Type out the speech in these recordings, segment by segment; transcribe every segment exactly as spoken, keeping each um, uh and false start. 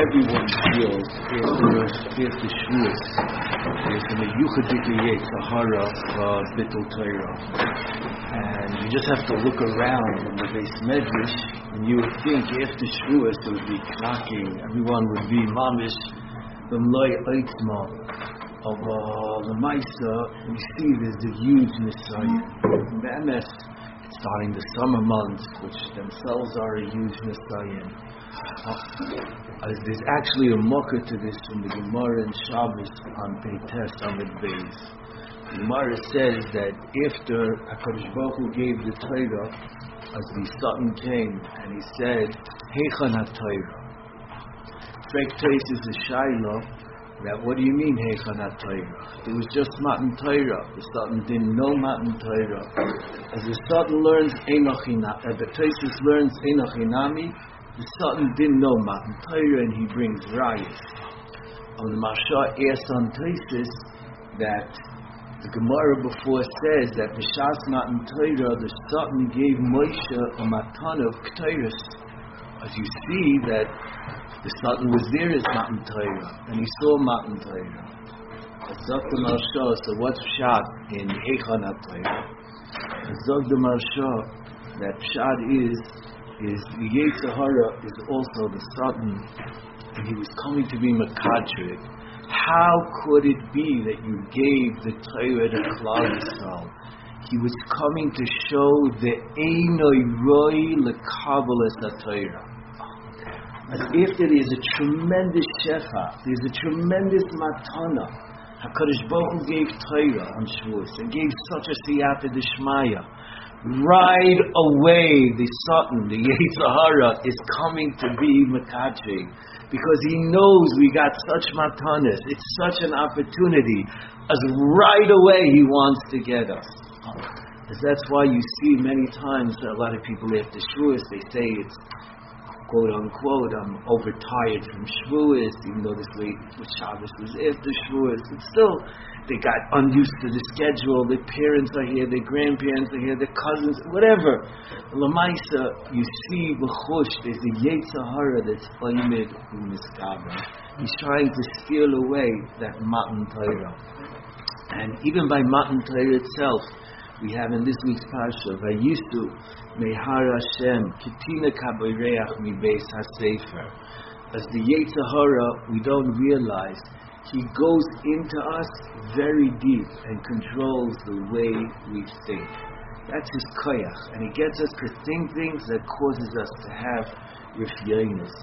everyone feels after after Shavuos, there's a meyuchadike Yetzirah of Bittul Torah, and you just have to look around in the Beis Medrash, and you would think after Shavuos it would be knocking, everyone would be mamish the Mloi Eitzma of the Maisa. We see there's a huge Nisayan. The M S, it's starting the summer months, which themselves are a huge Nisayan. Uh, there's actually a mocker to this from the Gemara in Shabbos on Peites Amid Beis. The Gemara says that after HaKadosh Baruch Hu gave the Torah, as the Satan came and he said, Heichan HaTorah. Frek Teis is a Shaila, that what do you mean Heichan HaTorah? It was just Matan Torah. The Satan didn't know Matan Torah. As the Satan learns Enoch Hinami, uh, the Tesis learns Enoch Hinami, the Satan didn't know Matan Torah, and he brings rayas. On the Marsha asked on Tesis that the Gemara before says that B'shas Matan Torah, the Satan gave Moshe a matan of Ketores. As you see that the Satan was there as Matan Torah, and he saw Matan Torah. As Dr. Marsha, so what's Pshat in Heichan HaTorah? As Dr. Marsha, that Pshat is is the Yetzirah is also the Satan, and he was coming to be Makadrid. How could it be that you gave the Torah to Klal Yisrael? He was coming to show the Einoi Roi L'Kabbalas HaTorah. As if there is a tremendous shefa, there's a tremendous matana. HaKadosh Baruch Hu gave Torah on Shavuos and gave such a siyata d'shmaya. Right away, the Satan, the Yetzirah, is coming to be Makadri, because he knows we got such matanas. It's such an opportunity. As right away he wants to get us. As that's why you see many times a lot of people after Shavuos, they say it's quote unquote, I'm overtired from Shavuos, even though this late with Shabbos was after Shavuos. It's still, they got unused to the schedule, their parents are here, their grandparents are here, their cousins, whatever. Lamaisa, you see, b'chush, there's a Yetzirah that's oimid u'miskabra. He's trying to steal away that Matan Torah. And even by Matan Torah itself, we have in this week's Parsha, Vayistu Mehar Hashem Kitina Kaboreach Mi Beis HaSefer. As the Yetzirah, we don't realize, he goes into us very deep and controls the way we think. That's his koyach, and he gets us to think things that causes us to have rifyonis.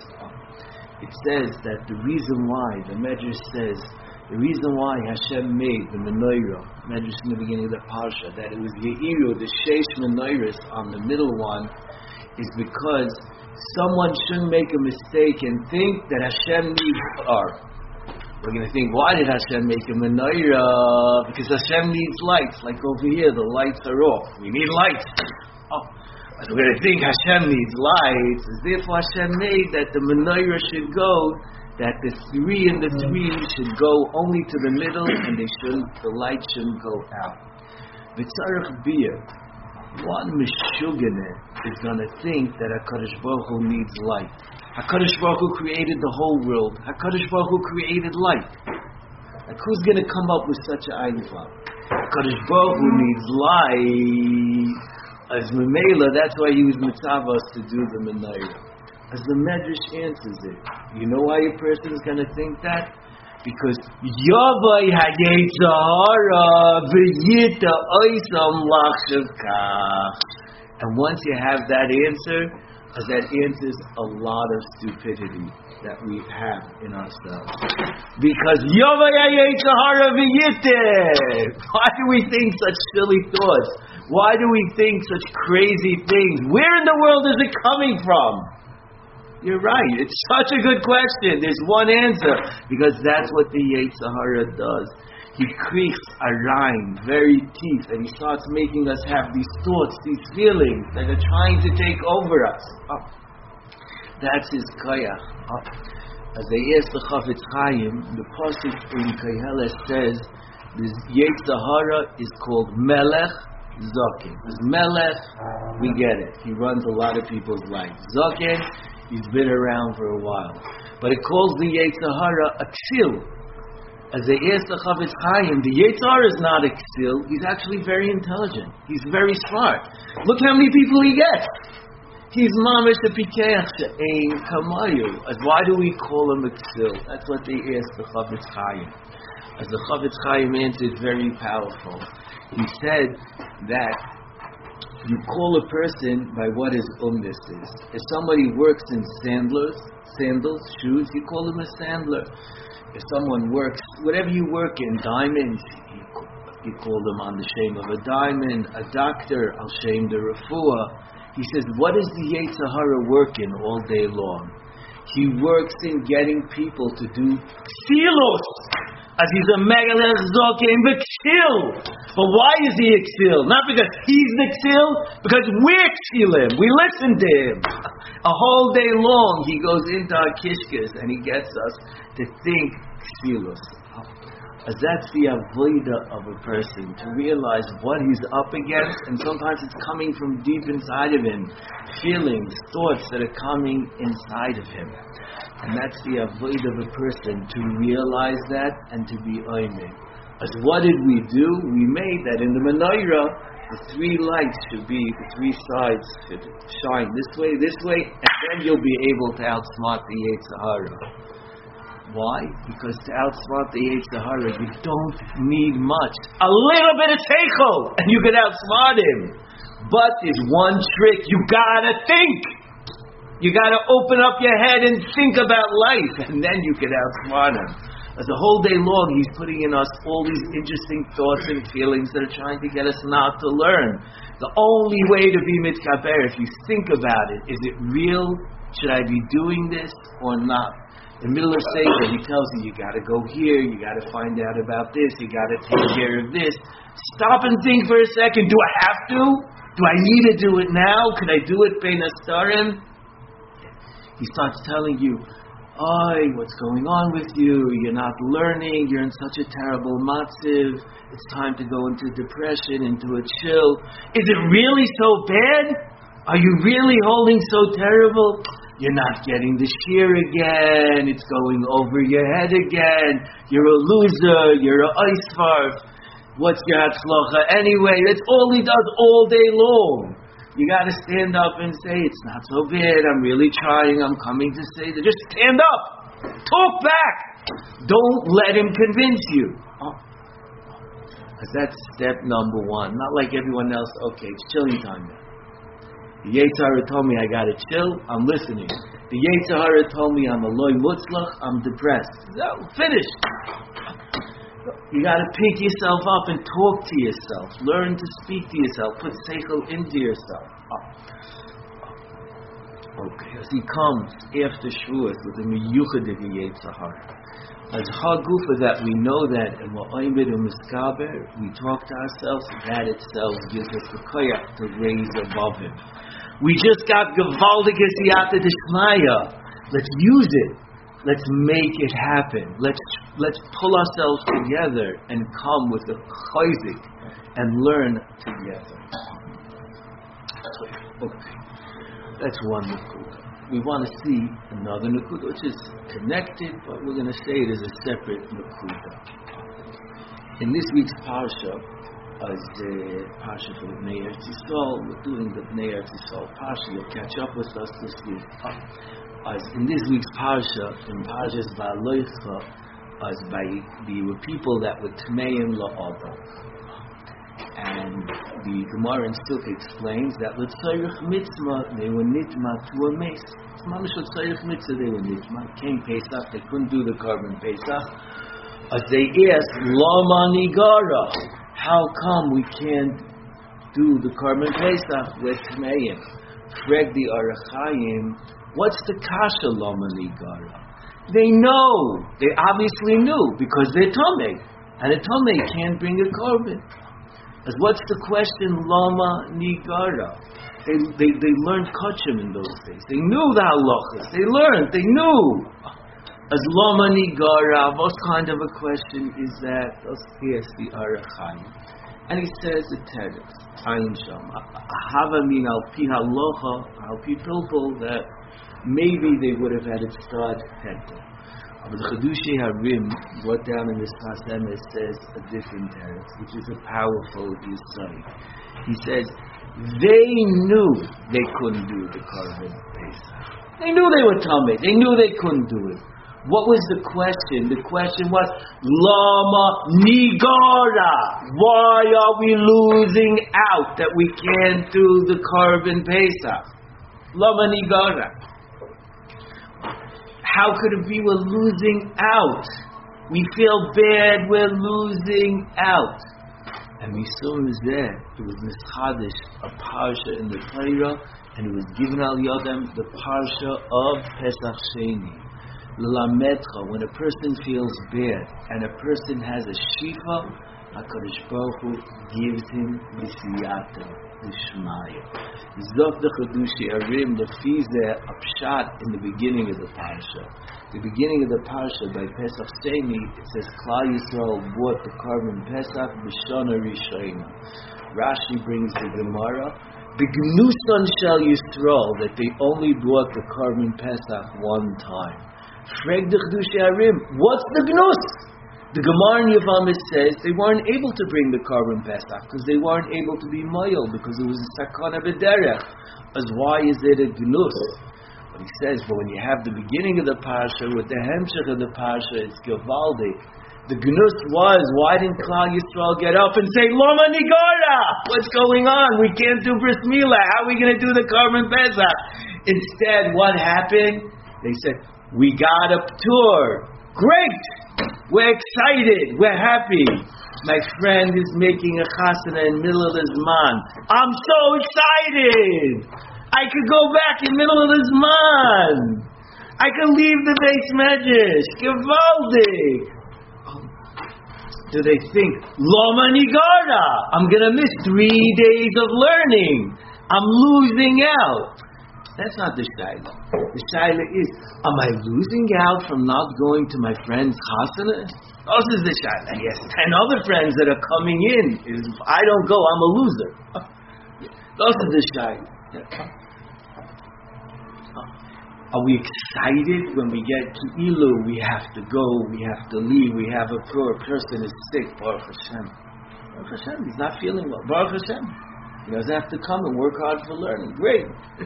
It says that the reason why, the Medrash says, the reason why Hashem made the menorah, Medrash in the beginning of the Parsha, that it was Ye'iru, the Sheish menorahs on the middle one, is because someone shouldn't make a mistake and think that Hashem needs art. We're going to think, why did Hashem make a menorah? Because Hashem needs lights. Like over here, the lights are off. We need lights. Oh, so we're going to think Hashem needs lights. Therefore Hashem made that the menorah should go, that the three and the three should go only to the middle, and they shouldn't, the light shouldn't go out. V'tzarech biyah, one meshugane is going to think that HaKadosh Baruch Hu needs light. HaKadosh Baruch Hu created the whole world. HaKadosh Baruch Hu created light. Like, who's going to come up with such an idea? HaKadosh Baruch Hu needs light. As Memela, that's why he was mitzvah to do the menorah. As the Medrash answers it, you know why a person is going to think that? Because Yavai HaYetzirah V'yita Oisam Lachshav Kach. And once you have that answer, as that answers a lot of stupidity that we have in ourselves. Because Yavai HaYetzirah V'yita. Why do we think such silly thoughts? Why do we think such crazy things? Where in the world is it coming from? You're right. It's such a good question. There's one answer. Because that's what the Yetzirah does. He creaks a rhyme, very teeth, and he starts making us have these thoughts, these feelings that are trying to take over us. Oh. That's his koyach. Oh. As they ask the Chafetz Chaim, the pasuk in Koheles says, the Yetzirah is called Melech Zoken. As Melech, we get it. He runs a lot of people's lives. Zoken, He's been around for a while. But it calls the Yetzer Hara a ksil. As they asked the Chavetz Chaim, the Yetzer Hara is not a ksil. He's actually very intelligent. He's very smart. Look how many people he gets. He's mamish a pikeach she'ein kamayu. As why do we call him a ksil? That's what they asked the Chavetz Chaim. As the Chavetz Chaim answered, very powerful. He said that you call a person by what his umnus is. If somebody works in sandals, sandals, shoes, you call him a sandler. If someone works, whatever you work in, diamonds, you, you call them on the shame of a diamond. A doctor, al shame the refuah. He says, what is the Yetzer Hara working all day long? He works in getting people to do ksilos. As he's a megalech zokim b'ksil. But why is he a ksil? Not because he's the ksil, because we're ksilim. We listen to him. A whole day long he goes into our kishkas and he gets us to think ksilos. As that's the avoida of a person, to realize what he's up against, and sometimes it's coming from deep inside of him, feelings, thoughts that are coming inside of him. And that's the avoid of a person, to realize that and to be oimeh. As what did we do? We made that in the menorah, the three lights should be, the three sides should shine this way, this way, and then you'll be able to outsmart the Yetzer Hara. Why? Because to outsmart the Yetzer Hara, you don't need much. A little bit of seichel, and you can outsmart him. But there's one trick, you gotta think. You got to open up your head and think about life, and then you can outsmart him. As the whole day long, he's putting in us all these interesting thoughts and feelings that are trying to get us not to learn. The only way to be mitkaber, if you think about it, is it real? Should I be doing this or not? In middle of Sefer, he tells you, you got to go here, you got to find out about this, you got to take care of this. Stop and think for a second. Do I have to? Do I need to do it now? Can I do it bein hastarim? He starts telling you, "Oy, what's going on with you? You're not learning. You're in such a terrible matziv. It's time to go into depression, into a chill. Is it really so bad? Are you really holding so terrible? You're not getting the shear again. It's going over your head again. You're a loser. You're a oisfarf. What's your hatzlocha anyway?" That's all he does all day long. You got to stand up and say, it's not so bad, I'm really trying, I'm coming to say that. Just stand up. Talk back. Don't let him convince you. Oh. Because that's step number one. Not like everyone else, okay, it's chilling time now. The Yetzer Hara told me I got to chill, I'm listening. The Yetzer Hara told me I'm a loy mutzlach, I'm depressed. So, finished. You got to pick yourself up and talk to yourself. Learn to speak to yourself. Put seichel into yourself. Okay, as he comes after Shavuos with the miyuchad of the Yetzer Hara. As hagufa that we know that, and wa'oimid u'miskaber, we talk to ourselves, that itself gives us the koyach to raise above him. We just got gevaldige siyata d'shmaya. Let's use it. Let's make it happen. Let's let's pull ourselves together and come with a chayzik and learn together. Okay, that's one nakuda. We want to see another nakuda, which is connected, but we're going to say it as a separate nakuda. In this week's parsha, as the parsha for the Bnei Eretz Yisrael, we're doing the Bnei Eretz Yisrael parsha. You'll catch up with us this week. As in this week's parsha, in Parshas Va'alocha, as by there were people that were tmeim la'ada, and the Gemara in Sukh explains that l'tzorich mitzvah they were nitma to a mace. It's mamish l'tzorich mitzvah they were nitma. Came Pesach, they couldn't do the korban Pesach. As they asked, lama nigara, how come we can't do the korban Pesach with tmeim? Freg the Arachayim. What's the kasha lama nigara? They know. They obviously knew because they're tomei, and a tomei can't bring a korban. As what's the question? Lama nigara. They they they learned kachim in those days. They knew the halachas. They learned. They knew. As lama nigara, what kind of a question is that? Let's ask the Arachayim, and he says the teretz. Ayin sham. Hava min al pi halacha, al pi pilpul, that maybe they would have had it start Hector. But the Chedushei Harim brought down in this Pasem says a different text, which is a powerful insight. He says they knew they couldn't do the Korban Pesach. They knew they were tummy. They knew they couldn't do it. What was the question? The question was, Lama Nigara. Why are we losing out that we can't do the Korban Pesach? Lama Nigara. How could it be we're losing out? We feel bad, we're losing out. And we saw it was there. It was Mischadish, a parsha in the Torah, and it was given al Yodem, the parsha of Pesach Sheni. L'lamedcha, when a person feels bad and a person has a shifa, HaKadosh Baruch Hu gives him the siyata, the shmaya. Zok the Chedushei Harim, the fize upshat in the beginning of the parsha. The beginning of the parsha by Pesach Sheni, it says Klal Yisrael bought the Korban Pesach b'shana rishona. Rashi brings the Gemara, b'gnusan shel Yisrael, that they only brought the Korban Pesach one time. Freg the Chedushei Harim, what's the gnus? The Gemara in Yevamos says they weren't able to bring the Korban Pesach because they weren't able to be moyel because it was a sakana b'derech. As why is it a gnus? But he says, but when you have the beginning of the parsha with the hemshech of the parsha, it's gevaldi. The gnus was, why didn't Klal Yisrael get up and say, Lama Nigara? What's going on? We can't do bris milah. How are we going to do the Korban Pesach? Instead, what happened? They said, we got a tour. Great! We're excited. We're happy. My friend is making a chasana in the middle of the Zman. I'm so excited. I could go back in the middle of the Zman. I could leave the Beis Medrash. Gewaldig. Do they think, Lama Nigara? I'm going to miss three days of learning. I'm losing out. That's not the shaila. The shaila is, am I losing out from not going to my friend's chasana? This is the shaila. He has ten other friends that are coming in. If I don't go, I'm a loser. This is the shaila. Are we excited when we get to Ilu? We have to go, we have to leave, we have a poor person is sick. Baruch Hashem. Baruch Hashem, he's not feeling well. Baruch Hashem. He doesn't have to come and work hard for learning. Great.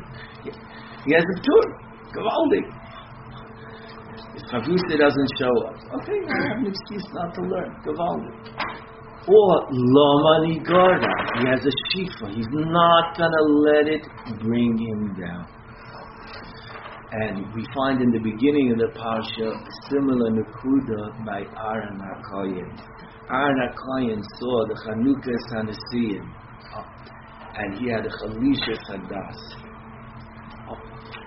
He has a tour. Gavaldi. If Chavrusa doesn't show up, okay, I have an excuse not to learn. Gavaldi. Or Lama Nigara. He has a shifa. He's not going to let it bring him down. And we find in the beginning of the parsha a similar nekuda by Aaron HaKohen. Aaron HaKohen saw the Chanukas HaNesiyim. And he had a Chalisha Chadas. Oh.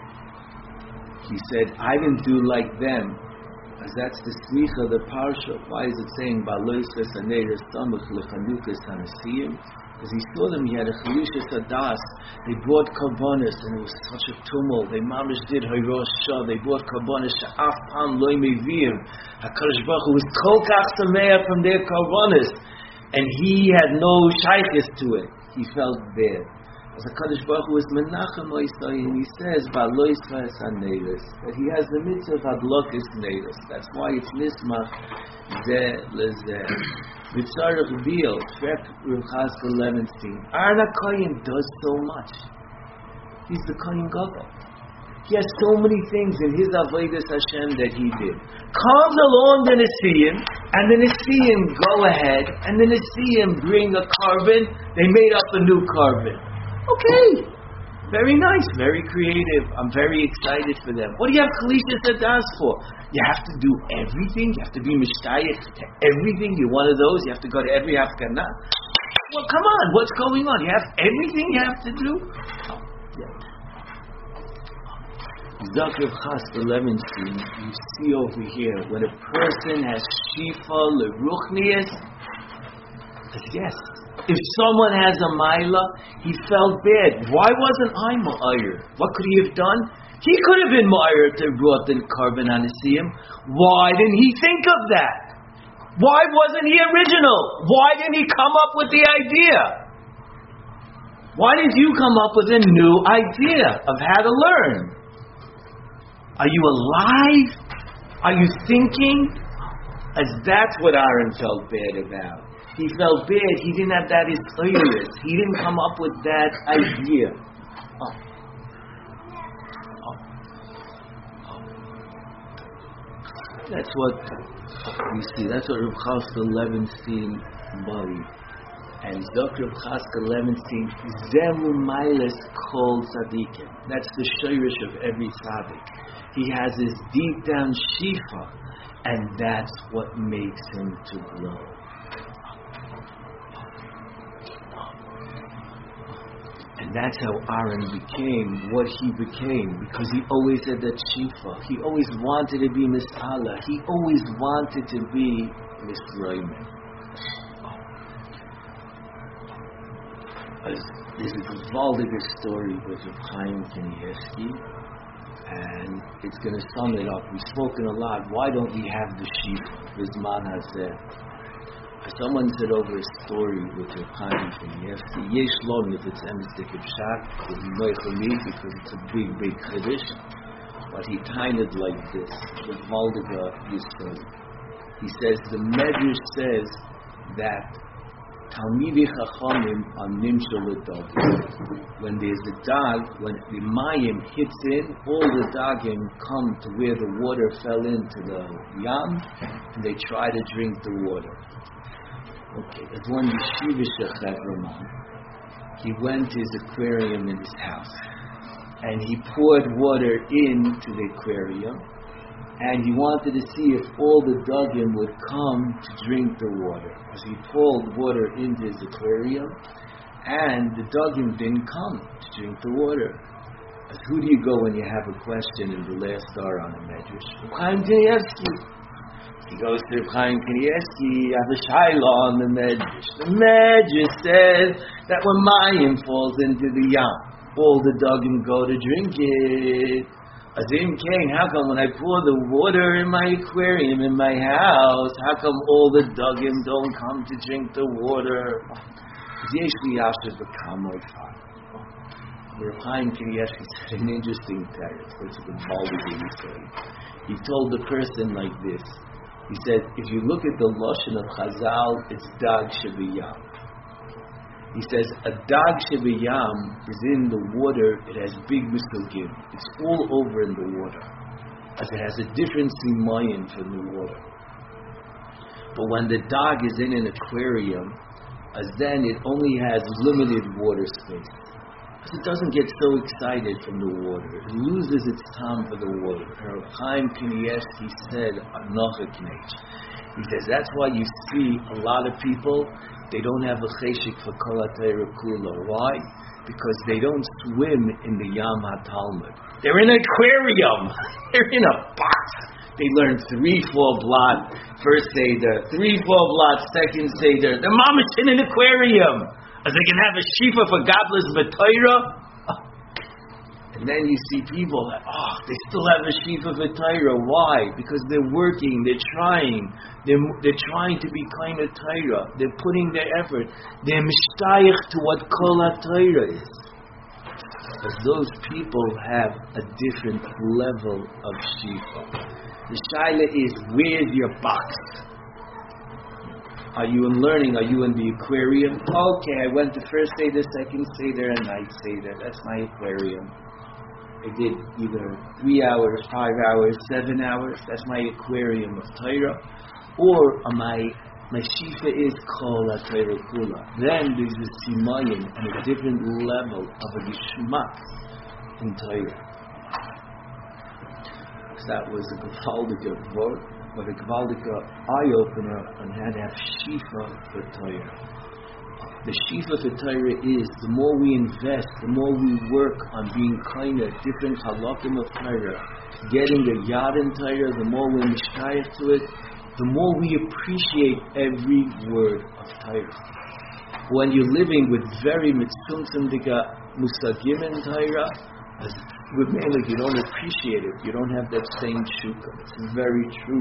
He said, I didn't do like them. As that's the smicha of the parsha. Why is it saying, Balois Chesaneres Tamach Lechanukas Hanesiyim? Because he saw them, he had a Chalisha Chadas. They brought Karbonis, and it was such a tumult. They mamish did Hayrosh Shah. They brought Karbonis, Sha'af Pan Loi Meviyim. HaKadosh Baruch Hu was Kol Kach Sameach from their Karbonis. And he had no shaykhis to it. He felt bad. As a Kadosh Baruch Hu is Menachem Oisai, and he says, Ba'lois V'esan Neiros, that he has the mitzvah of Adlokis Neiros. That's why it's Nismach Zeh Lezeh. B'tzarech Bil, Frek Ruchas Levenstein. Aaron HaKohen does so much. He's the Kohen Gadol. He has so many things in his Avodas Hashem that he did. Comes along the Nesiim, and the Nesiim go ahead, and the Nesiim bring a carbon. They made up a new carbon. Okay, very nice, very creative. I'm very excited for them. What do you have Chalisha Chadas for? You have to do everything. You have to be mishtayach to everything. You're one of those. You have to go to every Hafganah. Well, come on, what's going on? You have everything you have to do. Oh, yeah. Zakir Chas Levenstein, you see over here, when a person has Shifa Leruchnias, yes. If someone has a Maila, he felt bad. Why wasn't I Ma'ayr? What could he have done? He could have been Ma'ayr to have brought the Korban HaNesiyim. Why didn't he think of that? Why wasn't he original? Why didn't he come up with the idea? Why didn't you come up with a new idea of how to learn? Are you alive? Are you thinking? As that's what Aaron felt bad about. He felt bad. He didn't have that iris. He didn't come up with that idea. Oh. Oh. Oh. That's what we see. That's what Reb Chaska Levenstein believed. And Doctor Reb Chaska Levenstein, Zemu Mailes called Tzadikim. That's the shirish of every tzaddik. He has his deep down shifa, and that's what makes him to glow. And that's how Aaron became what he became, because he always had that shifa. He always wanted to be Mis'ala. He always wanted to be Misrayim. There's a Gavaldiger story with Reb Chaim Kanievsky, and it's going to sum it up. We've spoken a lot. Why don't we have the shifa? Bizman Hazeh. Someone said over a story with Reb Chaim Kanievsky. Yesh Lom, if it's Emsdik Pshat, will be Moicheli because it's a big, big tradition. But he timed it like this. The Gavaldiger Yisrael. He says the Medrash says that Talmidei Chachamim are nimshal l'dagim. When there's a dog, when the mayim hits in, all the dagim come to where the water fell into the yam, and they try to drink the water. Okay, there's one yeshiva shechet Raman. He went to his aquarium in his house, and he poured water into the aquarium, and he wanted to see if all the dugim would come to drink the water. Because he poured water into his aquarium, and the dugim didn't come to drink the water. As who do you go when you have a question in the last hour on the Medrash? Reb Chaim Kanievsky. He goes to Reb Chaim Kanievsky, I have a shaila on the Medrash. The Medrash says that when mayim falls into the yam, all the dugim go to drink it. Azim King, how come when I pour the water in my aquarium in my house, how come all the dugim don't come to drink the water? Reb Chaim Kanievsky said an interesting text. It's a Gavaldiger story. He told the person like this. He said, if you look at the lashon of Chazal, it's dag shebiyam. He says, a dag shebiyam is in the water, it has big misogim. It's all over in the water. As it has a different simayin from the water. But when the dag is in an aquarium, as then it only has limited water space. As it doesn't get so excited from the water. It loses its time for the water. Reb Chaim Kanievsky said, he says, that's why you see a lot of people, they don't have a cheshik for kol ha-Torah kula. Why? Because they don't swim in the Yam HaTalmud. They're in an aquarium. They're in a box. They learn three, four blot, first Seder, three, four blot, second Seder. Their mama's in an aquarium. As they can have a shifa for godless b'Torah. And then you see people that, oh, they still have a shifa for Torah. Why? Because they're working, they're trying, they're, they're trying to be kind of Torah. They're putting their effort. They're mishtayich to what kol ha-Torah is. Because those people have a different level of shifa. The shaila is, where's your box? Are you in learning? Are you in the aquarium? Okay, I went to first Seder, second Seder, and night Seder. That's my aquarium. I did either three hours, five hours, seven hours. That's my aquarium of Torah. Or my my shifa is kol ha-Torah kula. Then there's a simayin and a different level of a gishmak in Torah. So that was a Gavaldiger vote, but a Gavaldiger eye-opener on how to have shifa for Torah. The shifa for Torah is, the more we invest, the more we work on being kind of different halakim of Torah, getting a yad in Torah, the more we're mishtayach to it, the more we appreciate every word of Torah. When you're living with very mitzumtzum dika musagim in Torah, as with Melech, you don't appreciate it. You don't have that same shukah. It's very true.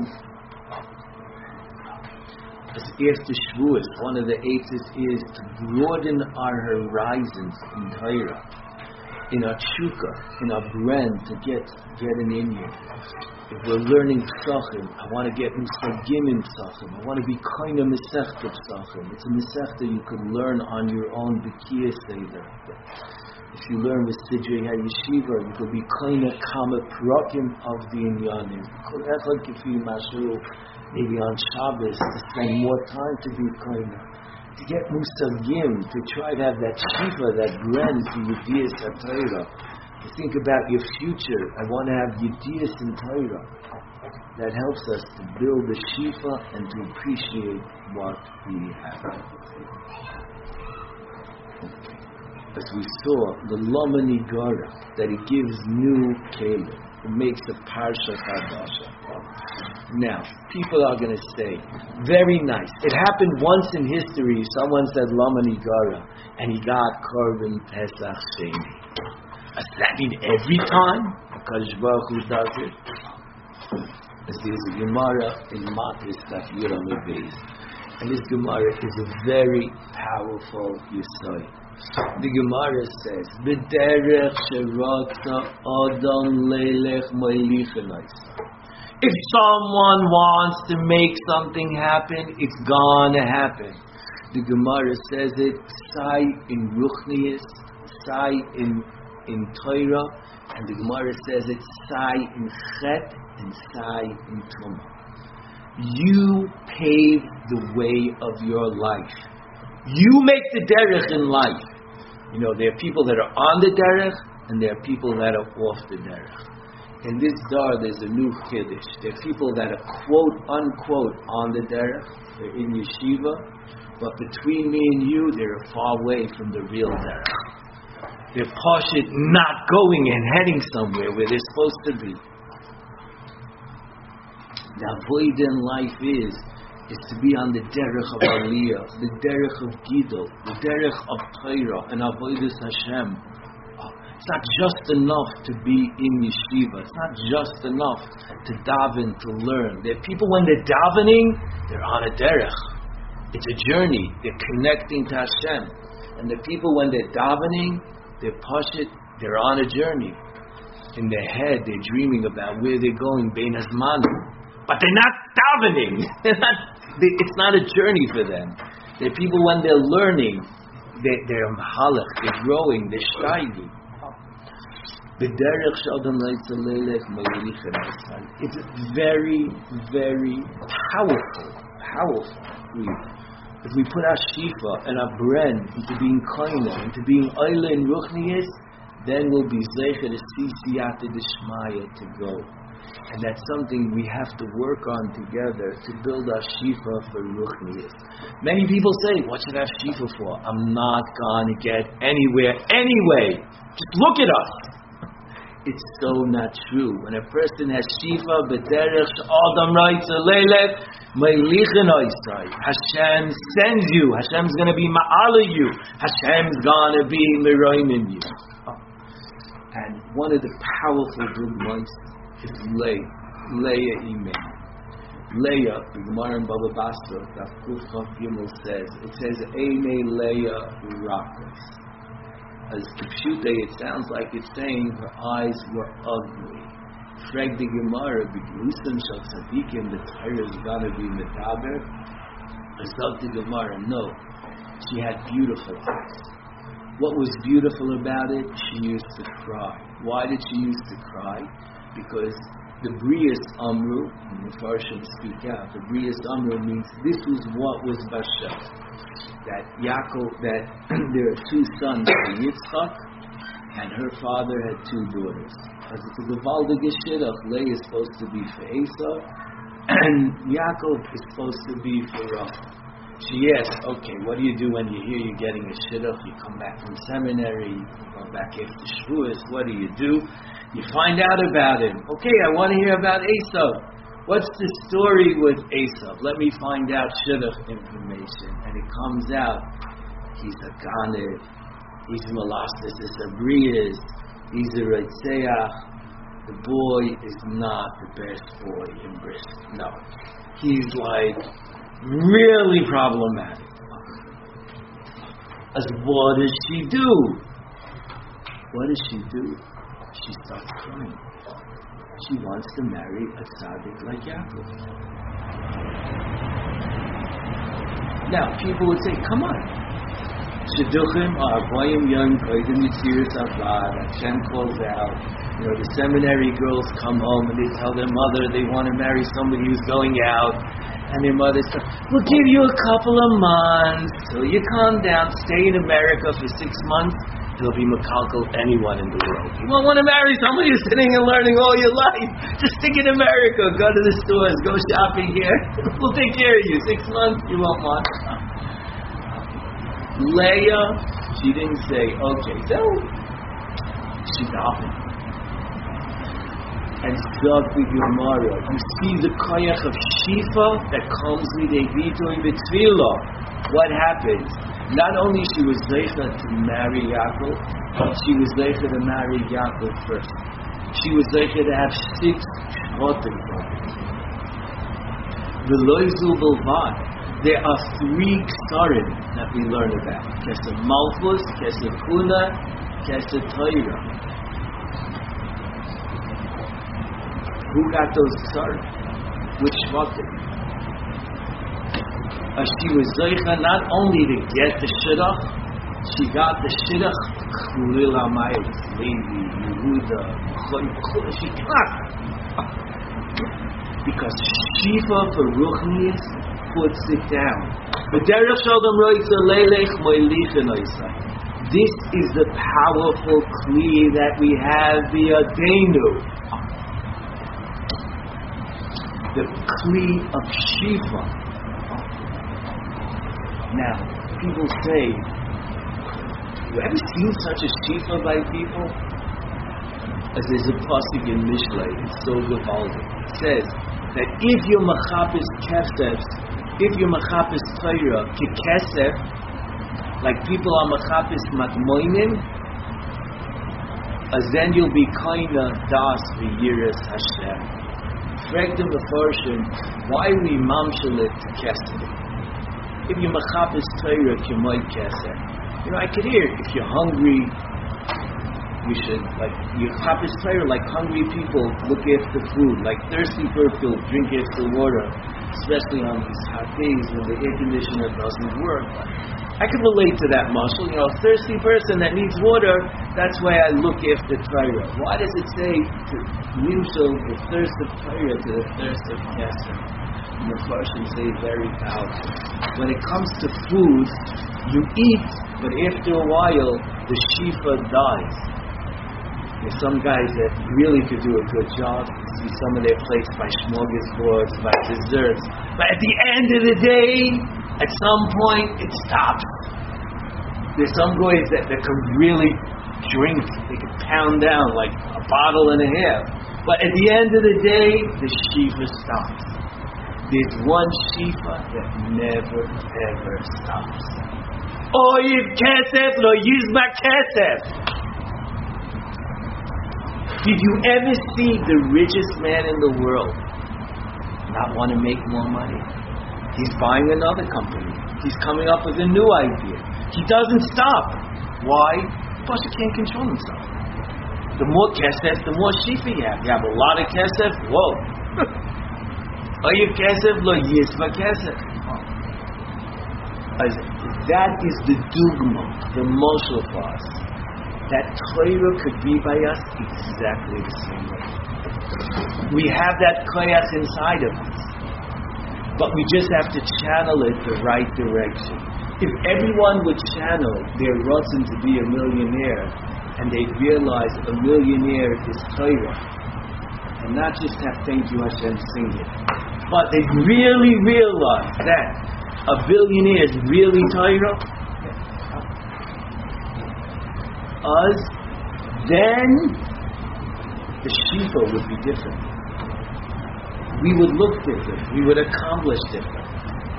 As after Shavuos, one of the eights is to broaden our horizons in Torah. in our tshuka, in our brand, to get get an inyan. If we're learning psachim, I want to get musagim in psachim. I want to be kind of mesechta psachim. It's a mesechta you could learn on your own b'kiyah seder. If you learn with Sidrei HaYeshiva, you could be kind of kama prakim of the inyanim. Maybe on Shabbos to spend more time to be kind of. To get musagim, to try to have that shiva, that brand to Yediyas HaTorah. To think about your future. I want to have Yediyas in Torah. That helps us to build the shiva and to appreciate what we have. As we saw, the Lomani Gara, that it gives new kelim. It makes a parsha chadasha. Now, people are going to say, very nice. It happened once in history. Someone said Lomani Gara, and he got Korban Pesach Sheni. Does that mean every time HaKadosh Baruch Hu does it? As there's a Gemara in Matis Daf Yud Beis, and this Gemara is a very powerful yesod. The Gemara says, "B'derech sheratza adam leilech ma'lichenaysa." If someone wants to make something happen, it's gonna happen. The Gemara says it, sai in ruchnius, sai in in Torah, and the Gemara says it, sai in chet and sai in tumah. You pave the way of your life. You make the derech in life. You know, there are people that are on the derech, and there are people that are off the derech. In this dar, there's a new kiddush. There are people that are quote unquote on the derech. They're in yeshiva, but between me and you, they're far away from the real derech. They're pashut not going and heading somewhere where they're supposed to be. The avoid in life is is to be on the derech of Aliyah, the derech of Gidol, the derech of Torah, and avodas Hashem. It's not just enough to be in yeshiva. It's not just enough to daven, to learn. There are people when they're davening, they're on a derech. It's a journey. They're connecting to Hashem. And the people when they're davening, they're pashut, they're on a journey. In their head, they're dreaming about where they're going, bein hazmanim. But they're not davening. They're not, they, it's not a journey for them. They're people when they're learning, they, they're mahalach, they're growing, they're shtaygi. It's very, very powerful, powerful. We, if we put our shifa and our brand into being kaina, into being oile and ruchnius, then we'll be zeicher to see siyata d'shmaya to go. And that's something we have to work on together to build our shifa for ruchnius. Many people say, what should I have shifa for? I'm not going to get anywhere anyway. Just look at us. It's so not true. When a person has shifa, b'derech adam writes a leilech, me'lichen oisai. Hashem sends you. Hashem's going to be ma'ala you. Hashem's going to be meroimim you. And one of the powerful dugmas is Leah, Leah Imen. Leah, the Gemara in Baba Basra, that Kuf Chaf Gimel says, it says, Eine Leah Urakas. As the Pshute, it sounds like it's saying her eyes were ugly. Frag the Gemara, B'Glusam Shal Tzadikim, the Torah is going to be Medaber. Azov the Gemara, no. She had beautiful eyes. What was beautiful about it? She used to cry. Why did she use to cry? Because the Brias Amru, and the Farshim speak out, the Brias Amru means this was what was Bashar. That Yaakov, that there are two sons for Yitzchak, and her father had two daughters. As it's a Gavaldig Shidduch, Leah is supposed to be for Esau, and Yaakov is supposed to be for Rachel. She asked, okay, what do you do when you hear you're getting a shidduch? You come back from seminary, you go back after Shavuos, what do you do? You find out about him. Okay, I want to hear about Esau. What's the story with Esau? Let me find out shidduch information. And it comes out, he's a Ganef, he's Molasses, he's a Brias, he's a Reitzeach. The boy is not the best boy in Brisk. No. He's like really problematic. As what does she do? what does she do? She starts crying. She wants to marry a tzaddik like Yaakov. Now, people would say, come on. Shidduchim are Boyim Young, Koidim Yitzirus Avad, Hashem calls out. You know, the seminary girls come home and they tell their mother they want to marry somebody who's going out. And their mother says, we'll give you a couple of months till you calm down, stay in America for six months. It'll be makalkal anyone in the world. You won't want to marry somebody who's sitting and learning all your life. Just stick in America. Go to the stores. Go shopping here. We'll take care of you. Six months, you won't want to. Leah, she didn't say, okay, so she's open. And Zog the Gemara, you see the koyach of Shifa that comes with a vitoy b'tfilah. What happens? Not only she was zeicha to marry Yaakov, she was zeicha to marry Yaakov first. She was zeicha to have six shvatim. The loizu b'lvad. There are three ksarim that we learn about: Keser Malchus, Keser Kuna, Keser Torah. Who got those ksarim? Which shvatim? Uh, she was zeicha not only to get the shidduch, she got the shidduch Chulil Hamayis, Levi, Yehuda, she got because Shifa for Ruchnius puts it down. This is the powerful kli that we have biyadenu. The kli of Shifa. Now, people say, you ever seen such a shifa by people? As there's a pasuk in Mishlei, it's so gewaldig. It says that if you're machapis kesef, if you're machapis Torah kekesef, like people are machapis matmoinim, as then you'll be kaina das v'yiras Hashem. Frag the Mefarshim, why we mamshel it to kesef? If you're machapis Torah k'moy kesef, you know, I could hear if you're hungry, you should, like, you machapis Torah, like hungry people look after food, like thirsty people drink after water, especially on these hot days when the air conditioner doesn't work. I can relate to that muscle. You know, a thirsty person that needs water, that's why I look after Torah. Why does it say to nimshel the thirst of Torah to the thirst of kesef? And the Farshim say very powerful. When it comes to food, you eat, but after a while, the shifa dies. There's some guys that really could do a good job. You see some of their plates by smorgasbords, by desserts. But at the end of the day, at some point, it stops. There's some guys that, that can really drink. They can pound down like a bottle and a half. But at the end of the day, the shifa stops. There's one shifa that never, ever stops. Oh, you kesef, lo yizma kesef. Did you ever see the richest man in the world not want to make more money? He's buying another company. He's coming up with a new idea. He doesn't stop. Why? Because he can't control himself. The more kesef, the more shifa you have. You have a lot of kesef, whoa. Oyev kesef lo yisva kesef. That is the dugma, the moshel for us. That Torah could be by us exactly the same way. We have that koyach inside of us, but we just have to channel it the right direction. If everyone would channel their rotzen to be a millionaire, and they realize a millionaire is Torah, and not just have thank you Hashem sing it, but they really realize that a billionaire is really Torah, us, then the shifa would be different. We would look different. We would accomplish different.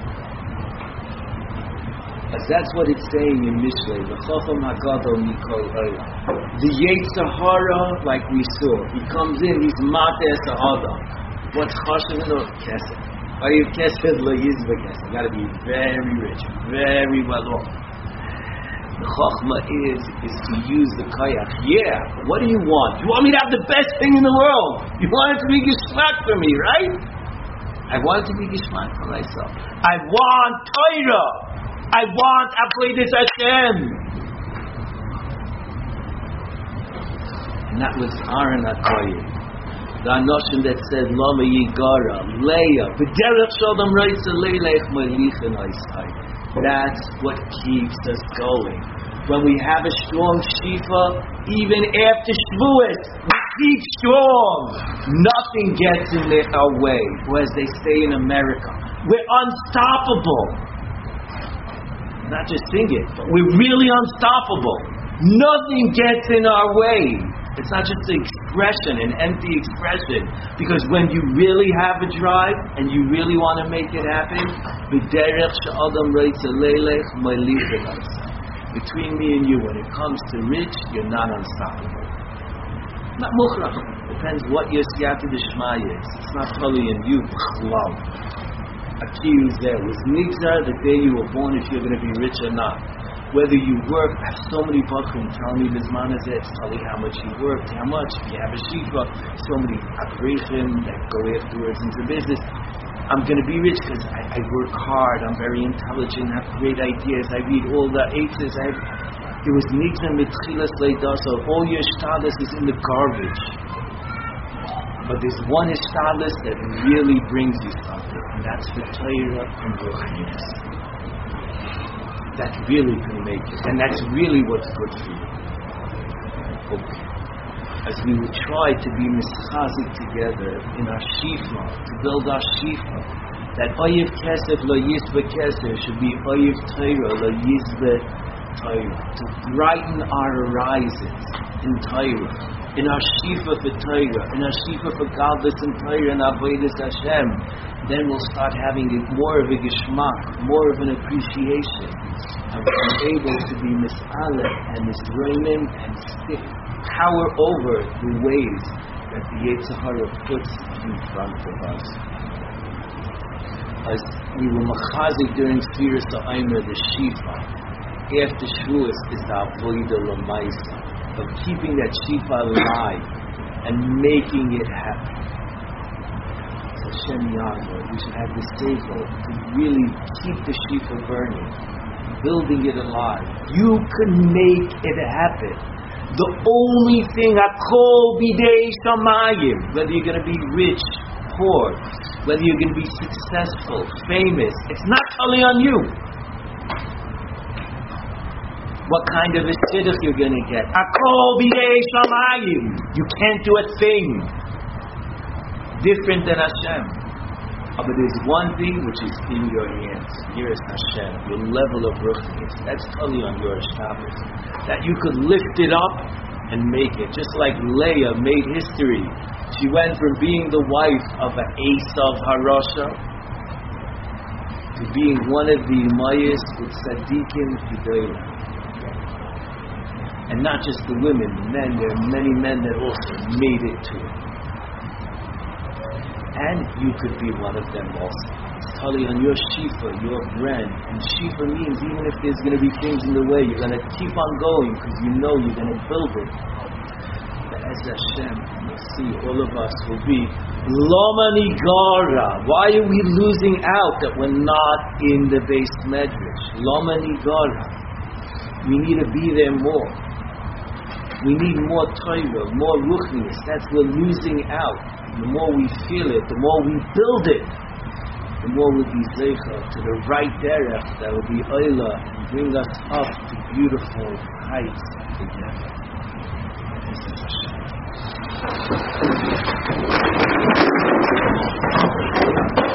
As that's what it's saying in Mishlei. The Chacham Hagadol Mikol Olam. The Yetzer Hara, like we saw, he comes in, he's Mates Ha'adam. What's Chashav and Kesef? Oyev Kesef lo yizva kesef. Got to be very rich, very well off. The chokhmah is, is to use the koyach. Yeah, what do you want? You want me to have the best thing in the world. You want it to be gishmak for me, right? I want it to be gishmak for myself. I want Torah. I want Avodas Hashem. And that was Aaron HaKohen. The Anoshim that said, Lama Yigara, Leah, B'derech Shodom Reitza Leilech Melichin Oisai. That's what keeps us going. When we have a strong Shifa, even after Shavuot, we keep strong. Nothing gets in our way. Or as they say in America, we're unstoppable. Not just sing it, but we're really unstoppable. Nothing gets in our way. It's not just an expression, an empty expression. Because when you really have a drive and you really want to make it happen, between me and you, when it comes to rich, you're not unstoppable. Not mukhrach. Depends what your siyata d'shmaya is. It's not totally in you. Love. Accused there was nigzar the day you were born if you're going to be rich or not. Whether you work, I have so many bachrim tell me Bizman is it, tell me how much you worked, how much, if you have a shifa, so many abrichim that go afterwards into business. I'm going to be rich because I, I work hard, I'm very intelligent, I have great ideas, I read all the eitzes, I have, it was nigzar mitchilas leidaso, all your shtadlis is in the garbage. But there's one shtadlis that really brings you something, and that's the Torah and Ruchnius. That really can make it. And that's really what's good for you. Okay. As we will try to be mischazik together in our shifa, to build our shifa, that oyev kesef lo yisbe kesef should be oyev Torah lo yisbe Torah. To brighten our horizons in Torah, in our shifa for Torah, in our shifa for godless and Torah and avodas Hashem, then we'll start having more of a geshmak, more of an appreciation. And we'll be able to be mis'aleh and misroimim and stick power over the ways that the Yetzer Hara puts in front of us. As we were machazik during Sfiras HaOmer, the Shifa, after Shavuos is the Avodah L'Maisa, of keeping that Shifa alive and making it happen. Hashem Yahweh, we should have the seichel to really keep the Shifa burning, building it alive. You can make it happen. The only thing I call bidei shamayim, whether you're going to be rich, poor, whether you're going to be successful, famous, it's not only on you. What kind of a shidduch you're going to get? I call bidei shamayim. You can't do a thing different than Hashem. But there's one thing which is in your hands. Here is Hashem, your level of ruchnius. That's totally on your Shabbos. That you could lift it up and make it. Just like Leah made history. She went from being the wife of an Esav Harasha to being one of the Mayas with Tzadikim Gedolim. And not just the women, the men. There are many men that also made it to it. And you could be one of them also. It's totally on your shifa, your brand. And shifa means even if there's going to be things in the way, you're going to keep on going because you know you're going to build it. But as Hashem, you'll see all of us will be Loma Nigara. Why are we losing out that we're not in the base medrash? Loma Nigara. We need to be there more. We need more Torah, more ruchnius. That's we're losing out. The more we feel it, the more we build it, the more we'll be zeicha to the right derech that will be oila and bring us up to beautiful heights together. This is Hashem.